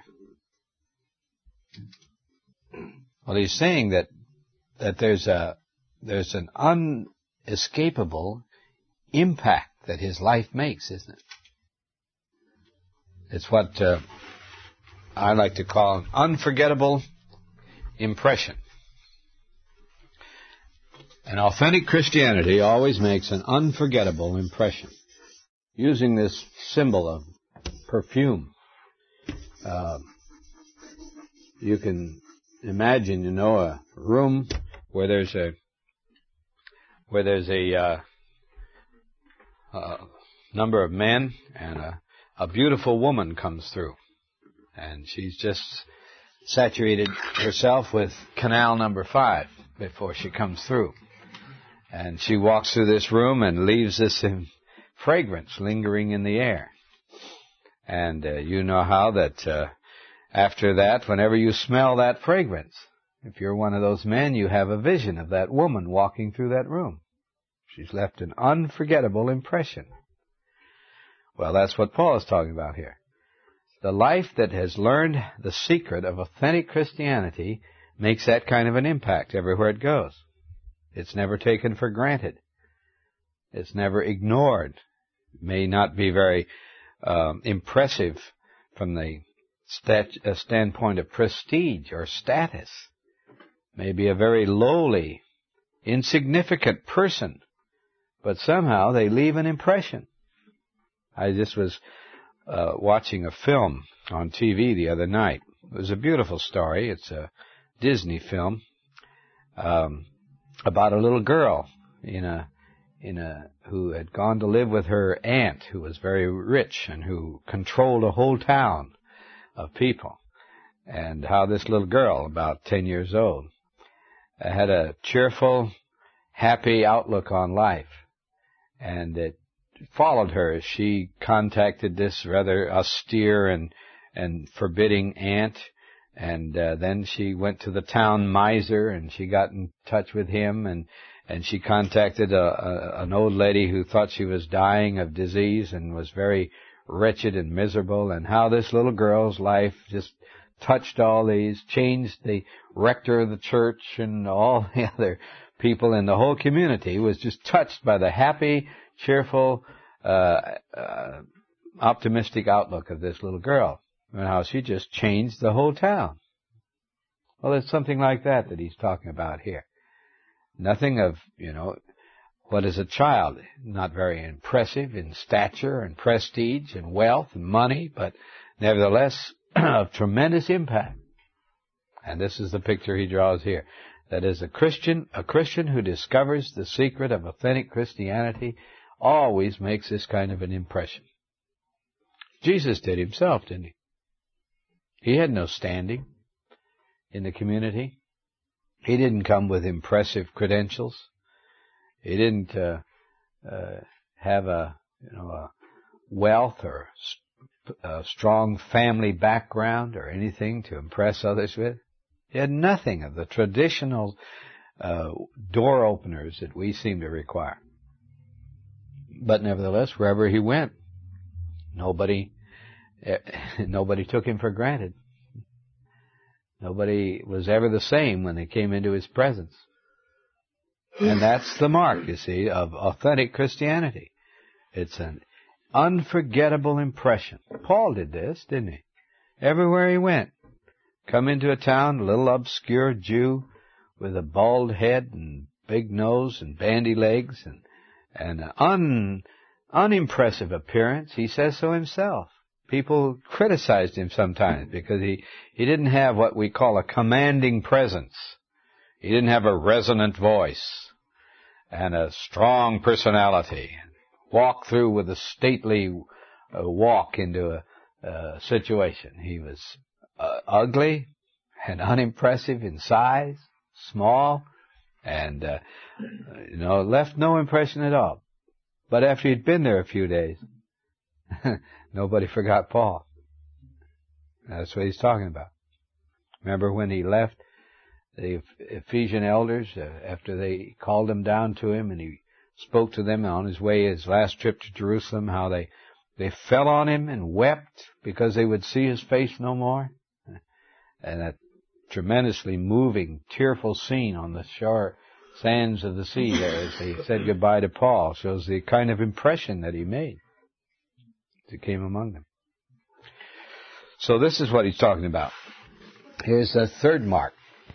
Well, he's saying that that there's a there's an unescapable impact that his life makes, isn't it? It's what uh, I like to call an unforgettable impression. And authentic Christianity always makes an unforgettable impression. Using this symbol of perfume, uh, you can imagine, you know, a room where there's a where there's a uh, uh, number of men, and a, a beautiful woman comes through, and she's just saturated herself with canal number five before she comes through. And she walks through this room and leaves this fragrance lingering in the air. And uh, you know how that uh, after that, whenever you smell that fragrance, if you're one of those men, you have a vision of that woman walking through that room. She's left an unforgettable impression. Well, that's what Paul is talking about here. The life that has learned the secret of authentic Christianity makes that kind of an impact everywhere it goes. It's never taken for granted. It's never ignored. It may not be very um, impressive from the stat- uh, standpoint of prestige or status. Maybe a very lowly, insignificant person, but somehow they leave an impression. I just was uh, watching a film on T V the other night. It was a beautiful story. It's a Disney film um, about a little girl in a in a who had gone to live with her aunt, who was very rich and who controlled a whole town of people, and how this little girl, about ten years old, had a cheerful, happy outlook on life, and it followed her as she contacted this rather austere and and forbidding aunt, and uh, then she went to the town miser, and she got in touch with him, and and she contacted a, a, an old lady who thought she was dying of disease and was very wretched and miserable, and how this little girl's life just touched all these, changed the rector of the church and all the other people in the whole community, was just touched by the happy, cheerful, uh, uh, optimistic outlook of this little girl, and how she just changed the whole town. Well, it's something like that that he's talking about here. Nothing of, you know, what is a child? Not very impressive in stature and prestige and wealth and money, but nevertheless of tremendous impact. And this is the picture he draws here. That is, a Christian, a Christian who discovers the secret of authentic Christianity always makes this kind of an impression. Jesus did himself, didn't he? He had no standing in the community. He didn't come with impressive credentials. He didn't uh, uh, have a, you know, a wealth or a strong family background or anything to impress others with. He had nothing of the traditional uh, door openers that we seem to require. But nevertheless, wherever he went, nobody, nobody took him for granted. Nobody was ever the same when they came into his presence. And that's the mark, you see, of authentic Christianity. It's an unforgettable impression. Paul did this, didn't he? Everywhere he went. Come into a town, a little obscure Jew with a bald head and big nose and bandy legs and, and an un, unimpressive appearance. He says so himself. People criticized him sometimes because he, he didn't have what we call a commanding presence. He didn't have a resonant voice and a strong personality. Walk through with a stately uh, walk into a uh, situation. He was uh, ugly and unimpressive in size, small, and, uh, you know, left no impression at all. But after he'd been there a few days, nobody forgot Paul. That's what he's talking about. Remember when he left the Ephesian elders, uh, after they called him down to him and he spoke to them on his way, his last trip to Jerusalem, how they, they fell on him and wept because they would see his face no more. And that tremendously moving, tearful scene on the shore sands of the sea there as they said goodbye to Paul shows the kind of impression that he made as he came among them. So this is what he's talking about. Here's the third mark,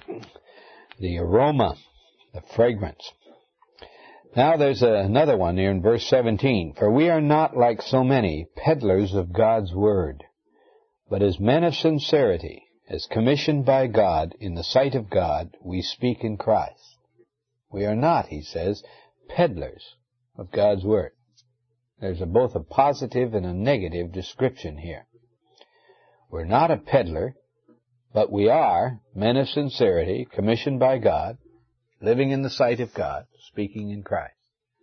the aroma, the fragrance. Now there's another one here in verse seventeen. For we are not like so many peddlers of God's word, but as men of sincerity, as commissioned by God in the sight of God, we speak in Christ. We are not, he says, peddlers of God's word. There's a, both a positive and a negative description here. We're not a peddler, but we are men of sincerity, commissioned by God, living in the sight of God, speaking in Christ.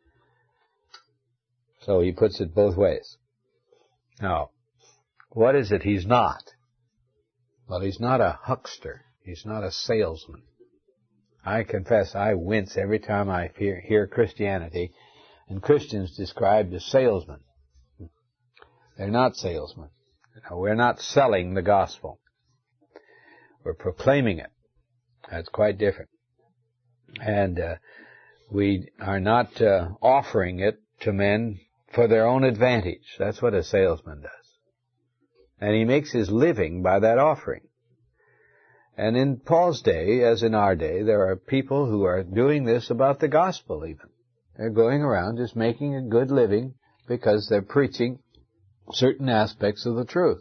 So he puts it both ways. Now, what is it he's not? Well, he's not a huckster. He's not a salesman. I confess I wince every time I hear, hear Christianity and Christians described as salesmen. They're not salesmen. We're not selling the gospel. We're proclaiming it. That's quite different. And uh, we are not uh, offering it to men for their own advantage. That's what a salesman does. And he makes his living by that offering. And in Paul's day, as in our day, there are people who are doing this about the gospel even. They're going around just making a good living because they're preaching certain aspects of the truth.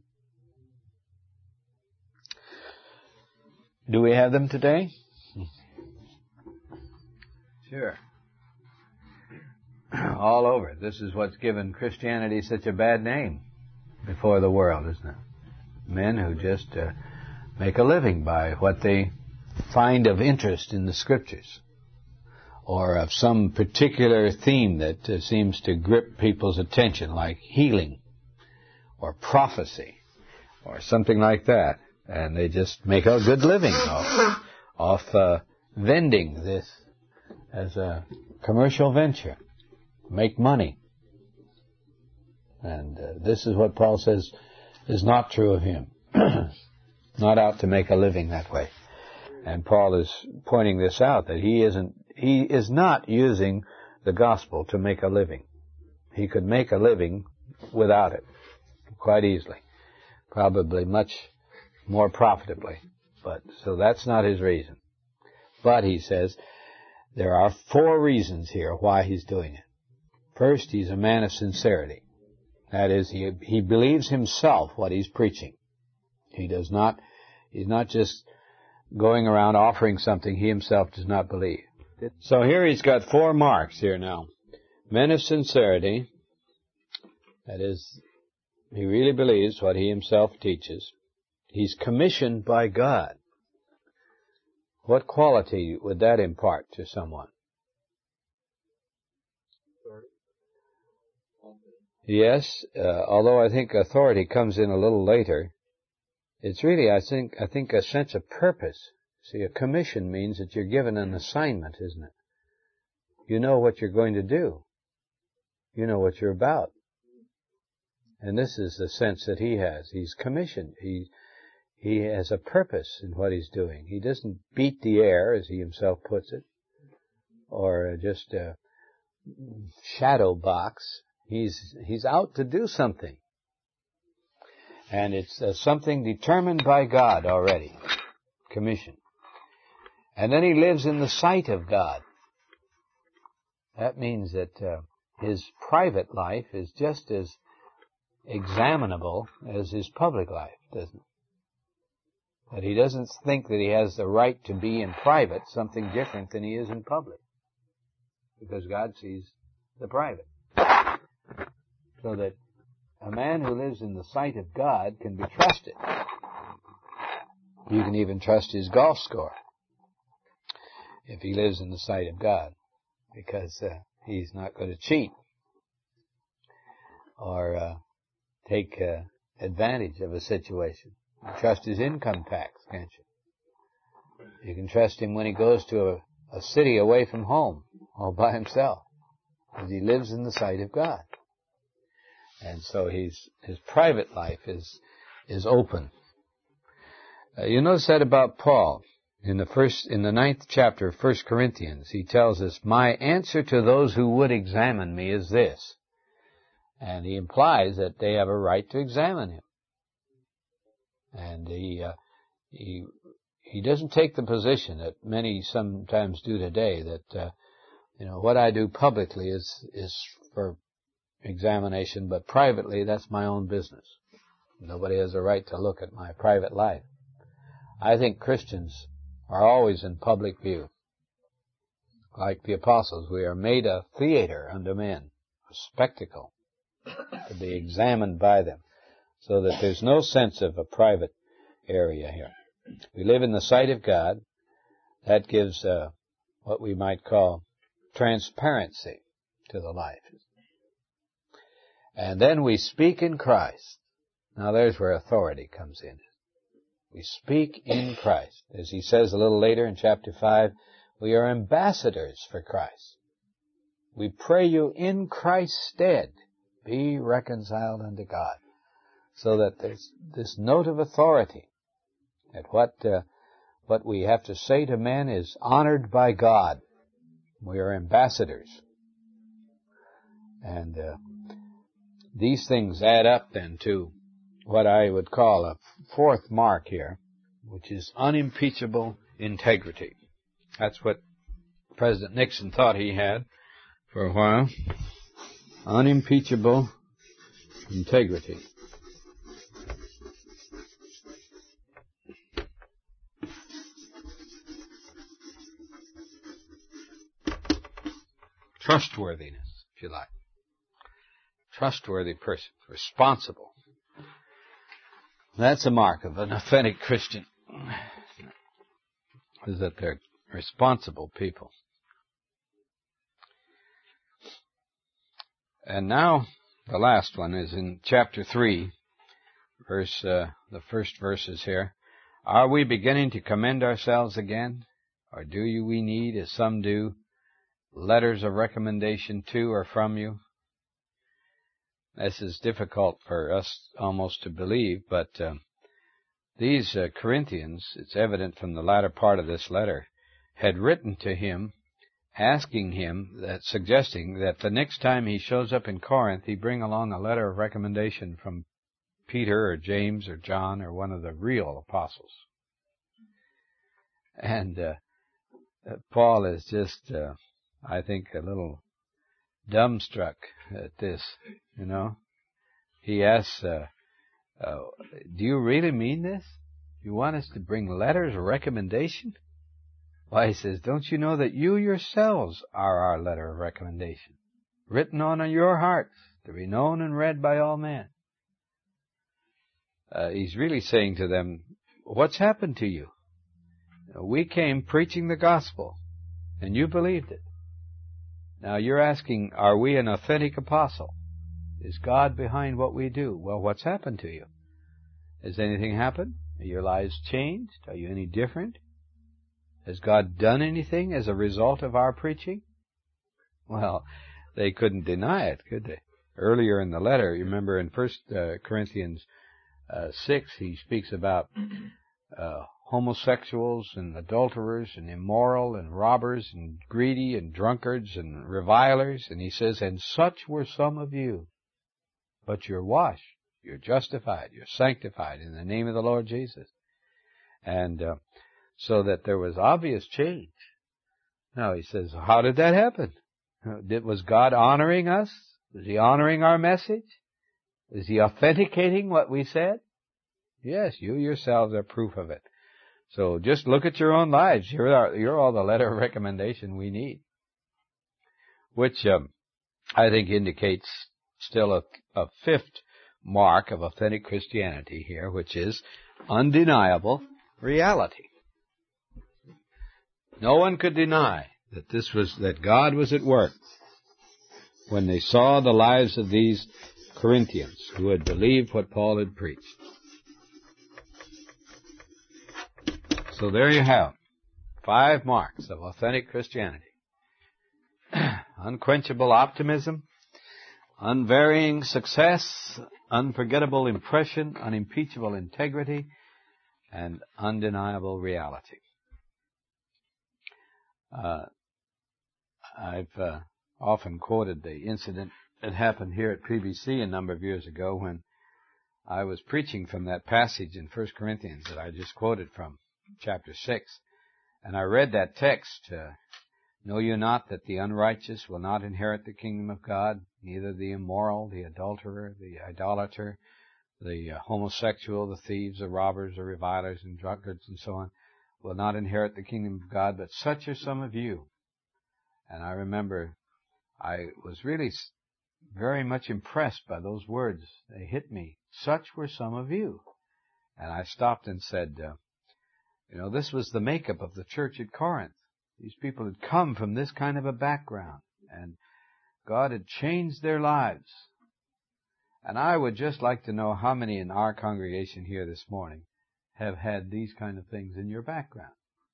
Do we have them today? Sure. All over. This is what's given Christianity such a bad name before the world, isn't it? Men who just uh, make a living by what they find of interest in the Scriptures, or of some particular theme that uh, seems to grip people's attention, like healing, or prophecy, or something like that. And they just make a good living off, off uh, vending this as a commercial venture, make money. And uh, this is what Paul says is not true of him. Not out to make a living that way. And Paul is pointing this out, that he isn't, he is not using the gospel to make a living. He could make a living without it, quite easily. Probably much more profitably. But, so that's not his reason. But, he says, there are four reasons here why he's doing it. First, he's a man of sincerity. That is, he, he believes himself what he's preaching. He does not, he's not just going around offering something he himself does not believe. So here he's got four marks here now. Men of sincerity, that is, he really believes what he himself teaches. He's commissioned by God. What quality would that impart to someone? Yes, uh, although I think authority comes in a little later. It's really, I think, I think a sense of purpose. See, a commission means that you're given an assignment, isn't it? You know what you're going to do. You know what you're about. And this is the sense that he has. He's commissioned. He he has a purpose in what he's doing. He doesn't beat the air, as he himself puts it, or just a shadow box. He's he's out to do something. And it's uh, something determined by God already. Commission. And then he lives in the sight of God. That means that uh, his private life is just as examinable as his public life, doesn't it? That he doesn't think that he has the right to be in private something different than he is in public. Because God sees the private. So that a man who lives in the sight of God can be trusted. You can even trust his golf score if he lives in the sight of God, because uh, he's not going to cheat or uh, take uh, advantage of a situation. You trust his income tax, can't you? You can trust him when he goes to a, a city away from home, all by himself, because he lives in the sight of God. And so he's, his private life is is open. Uh, you notice that about Paul. In the first, in the ninth chapter of First Corinthians, he tells us, "My answer to those who would examine me is this." And he implies that they have a right to examine him. And he uh, he he doesn't take the position that many sometimes do today, that uh, you know what I do publicly is is for examination, but privately that's my own business. Nobody has a right to look at my private life. I think Christians are always in public view. Like the apostles, we are made a theater unto men, a spectacle, to be examined by them, so that there's no sense of a private area here. We live in the sight of God. That gives uh, what we might call transparency to the life. And then we speak in Christ. Now there's where authority comes in. We speak in Christ. As he says a little later in chapter five, we are ambassadors for Christ. We pray you in Christ's stead, be reconciled unto God. So that there's this note of authority, that what uh, what we have to say to men is honored by God. We are ambassadors. And uh, these things add up then to what I would call a fourth mark here, which is unimpeachable integrity. That's what President Nixon thought he had for a while. Unimpeachable integrity. Trustworthiness, if you like. Trustworthy person, responsible. That's a mark of an authentic Christian, is that they're responsible people. And now, the last one is in chapter three, verse, uh, the first verses here. Are we beginning to commend ourselves again? Or do you, we need, as some do, letters of recommendation to or from you? This is difficult for us almost to believe, but uh, these uh, Corinthians, it's evident from the latter part of this letter, had written to him, asking him, that suggesting that the next time he shows up in Corinth, he bring along a letter of recommendation from Peter or James or John or one of the real apostles. And uh, Paul is just, uh, I think, a little dumbstruck at this, you know. He asks, uh, uh, do you really mean this? You want us to bring letters of recommendation? Why, he says, don't you know that you yourselves are our letter of recommendation, written on your hearts, to be known and read by all men? Uh, he's really saying to them, what's happened to you? We came preaching the gospel, and you believed it. Now you're asking, are we an authentic apostle? Is God behind what we do? Well, what's happened to you? Has anything happened? Are your lives changed? Are you any different? Has God done anything as a result of our preaching? Well, they couldn't deny it, could they? Earlier in the letter, you remember in First Corinthians uh, six, he speaks about uh, homosexuals and adulterers and immoral and robbers and greedy and drunkards and revilers. And he says, and such were some of you. But you're washed, you're justified, you're sanctified in the name of the Lord Jesus. And uh, so that there was obvious change. Now he says, how did that happen? Did, was God honoring us? Was He honoring our message? Is He authenticating what we said? Yes, you yourselves are proof of it. So just look at your own lives. You're, our, you're all the letter of recommendation we need. Which um, I think indicates still a, a fifth mark of authentic Christianity here, which is undeniable reality. No one could deny that this was, that God was at work when they saw the lives of these Corinthians who had believed what Paul had preached. So there you have five marks of authentic Christianity. Unquenchable optimism, unvarying success, unforgettable impression, unimpeachable integrity, and undeniable reality. Uh, I've uh, often quoted the incident that happened here at P B C a number of years ago when I was preaching from that passage in First Corinthians that I just quoted from, chapter six. And I read that text, uh, know you not that the unrighteous will not inherit the kingdom of God, neither the immoral, the adulterer, the idolater, the uh, homosexual, the thieves, the robbers, the revilers, and drunkards, and so on, will not inherit the kingdom of God, but such are some of you. And I remember I was really very much impressed by those words. They hit me. Such were some of you. And I stopped and said, uh, you know, this was the makeup of the church at Corinth. These people had come from this kind of a background, and God had changed their lives. And I would just like to know how many in our congregation here this morning have had these kind of things in your background.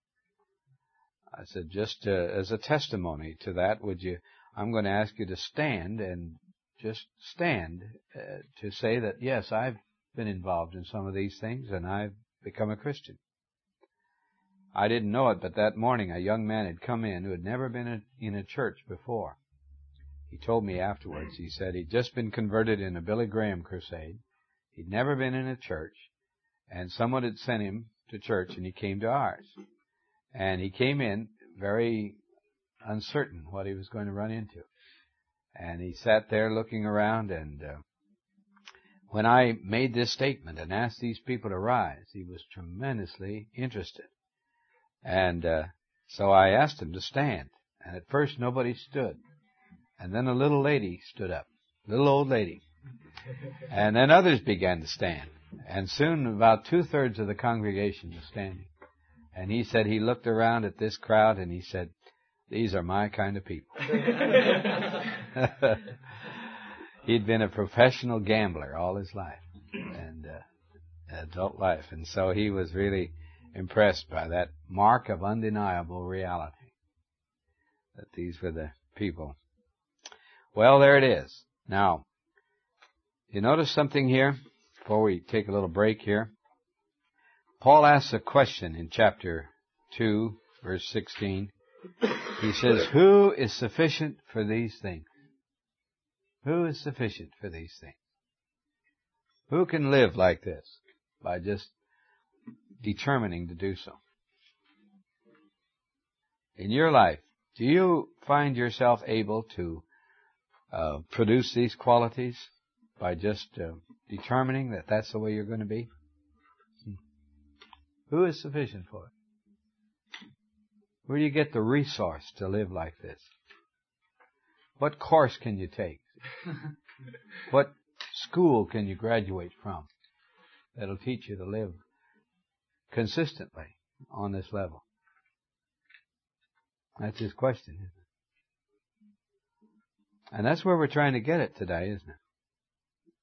I said, just uh, as a testimony to that, would you, I'm going to ask you to stand and just stand uh, to say that, yes, I've been involved in some of these things and I've become a Christian. I didn't know it, but that morning a young man had come in who had never been in a church before. He told me afterwards, he said he'd just been converted in a Billy Graham crusade. He'd never been in a church, and someone had sent him to church, and he came to ours. And he came in very uncertain what he was going to run into. And he sat there looking around, and uh, when I made this statement and asked these people to rise, he was tremendously interested. And uh, so I asked him to stand. And at first nobody stood. And then a little lady stood up, little old lady. And then others began to stand. And soon about two-thirds of the congregation was standing. And he said he looked around at this crowd and he said, these are my kind of people. He'd been a professional gambler all his life, and uh, adult life. And so he was really impressed by that mark of undeniable reality, that these were the people. Well, there it is. Now, you notice something here before we take a little break here? Paul asks a question in chapter two, verse sixteen. He says, who is sufficient for these things? Who is sufficient for these things? Who can live like this by just determining to do so? In your life, do you find yourself able to uh, produce these qualities by just uh, determining that that's the way you're going to be? Hmm. Who is sufficient for it? Where do you get the resource to live like this? What course can you take? What school can you graduate from that'll teach you to live consistently on this level? That's his question, isn't it? And that's where we're trying to get it today, isn't it?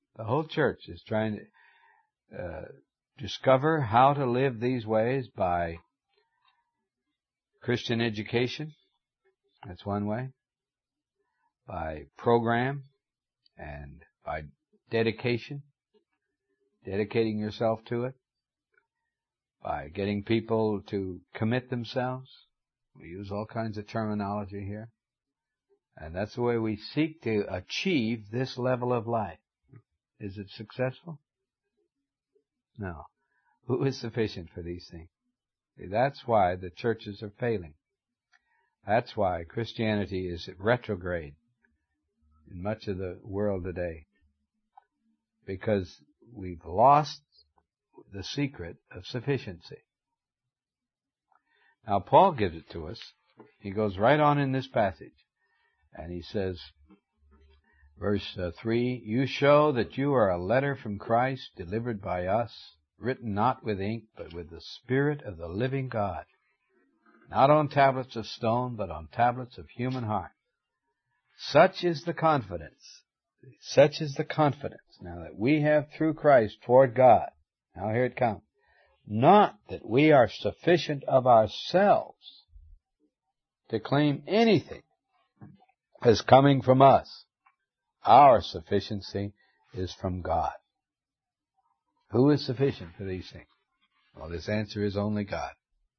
The whole church is trying to uh, discover how to live these ways by Christian education. That's one way. By program and by dedication, dedicating yourself to it. By getting people to commit themselves. We use all kinds of terminology here. And that's the way we seek to achieve this level of life. Is it successful? No. Who is sufficient for these things? See, that's why the churches are failing. That's why Christianity is retrograde in much of the world today. Because we've lost the secret of sufficiency. Now, Paul gives it to us. He goes right on in this passage. And he says, verse uh, three, "You show that you are a letter from Christ, delivered by us, written not with ink, but with the Spirit of the living God, not on tablets of stone, but on tablets of human heart. Such is the confidence, such is the confidence, now that we have through Christ toward God." Now here it comes. "Not that we are sufficient of ourselves to claim anything as coming from us. Our sufficiency is from God." Who is sufficient for these things? Well, this answer is only God.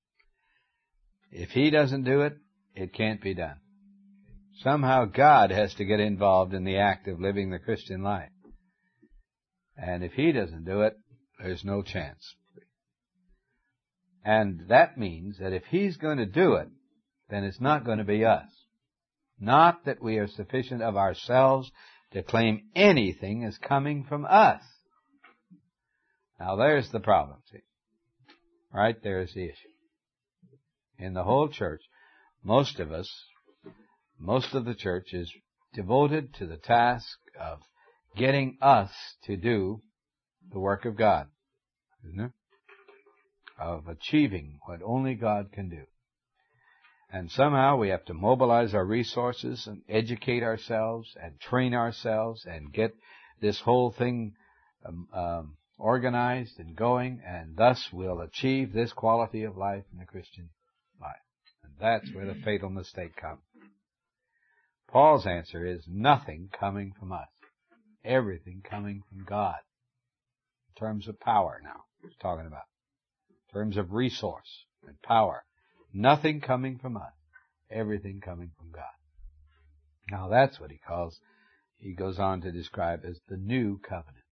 If He doesn't do it, it can't be done. Somehow God has to get involved in the act of living the Christian life. And if He doesn't do it, there's no chance. And that means that if He's going to do it, then it's not going to be us. Not that we are sufficient of ourselves to claim anything as coming from us. Now there's the problem, see. Right there's the issue. In the whole church, most of us, most of the church is devoted to the task of getting us to do the work of God, isn't it? Of achieving what only God can do. And somehow we have to mobilize our resources and educate ourselves and train ourselves and get this whole thing um, um, organized and going, and thus we'll achieve this quality of life in the Christian life. And that's where the fatal mistake comes. Paul's answer is nothing coming from us. Everything coming from God. In terms of power now, he's talking about. In terms of resource and power. Nothing coming from us. Everything coming from God. Now that's what he calls, he goes on to describe as the new covenant.